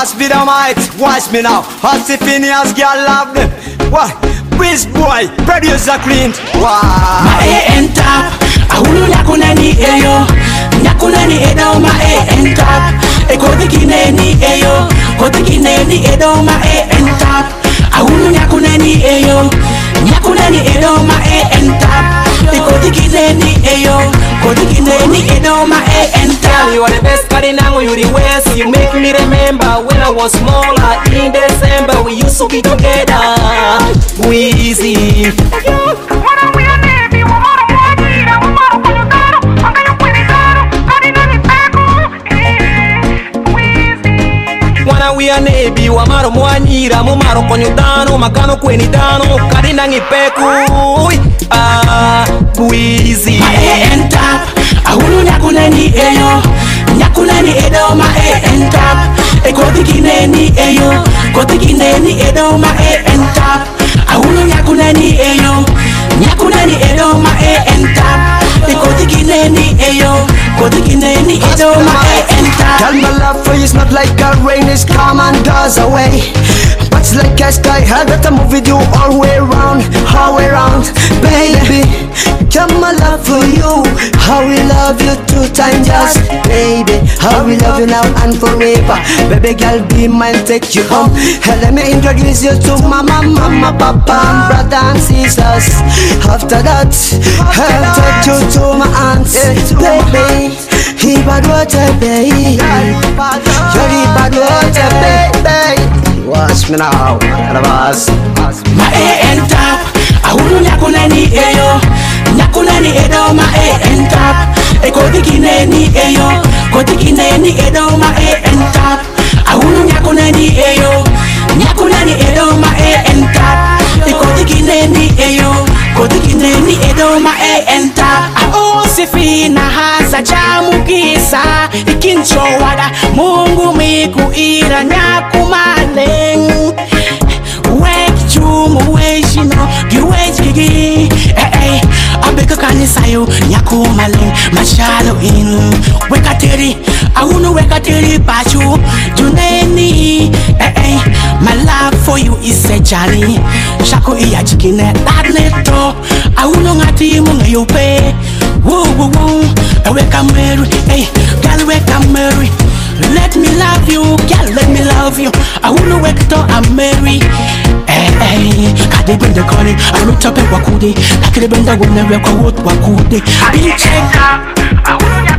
Must be the might, watch me now. Hot Phineas, girl love them. What? Whiz boy, producer Clint. Wow. My A and top. Ahulu nyakunani eyo. Nyakunani edo my A and top. Ekodi kineni eyo. Kodi kineni edo my A and top. Ahulu nyakunani eyo. Nyakunani edo my A and top. Ekodi kineni eyo. Kodi kineni edo my A and top. You are the best Karinango, you the West. You make me remember when I was smaller. In December we used to be together. Weezy. Wana we a nebi wa maro mwanyira mu maro konyudano makano kweni dano kadina ngipeku Weezy. My A and top. Ahulu nyakunani eyo. Nyakunani edo my A and top. Ekodi kineni eyo. Kodi kineni edo my A and top. Ahulu nyakunani eyo. Nyakunani edo my A and top. Ekodi kineni eyo. Kodi kineni edo my A and top. Girl, my love for you is not like a rain, it's come and goes away. But it's like a sky high that I move with you all way around, baby. Girl, my love for you, how we love you 2 times just, baby. How we love you now and forever. Baby girl, be mine, take you home. Hey, let me introduce you to mama, papa, and brother and sisters. After that, I'll take you to my aunts, baby. He bad water, baby. You're bad water, baby. Watch me now, My A and top. Ahulu nyakunani eyo. Nyakunani edo my A and top. Ekodi kineni eyo. Kodi kineni edo my A and top. Ahulu nyakunani eyo. Nyakunani edo my A and top. Ekodi kineni eyo. Kodi kineni edo my A and top. Sifina hasa chamukisa ikinchowada Mungu mikuira nyakumaleng Wekchumu wejino giwejigi Abeka kanisayo nyakumaleng Mashalo in Wekateri Ahunu wekateri pachu Juneni My love for you is a journey Shako iya chikine Dadneto Ahunu ngati munga yupe Woo woo woo, welcome Mary, hey, girl welcome Mary. Let me love you, girl let me love you. I wanna wake to I'm Mary. Hey, kade benda kone, I look up at wakudi. Kade benda wona weka wood wakudi. I be check up.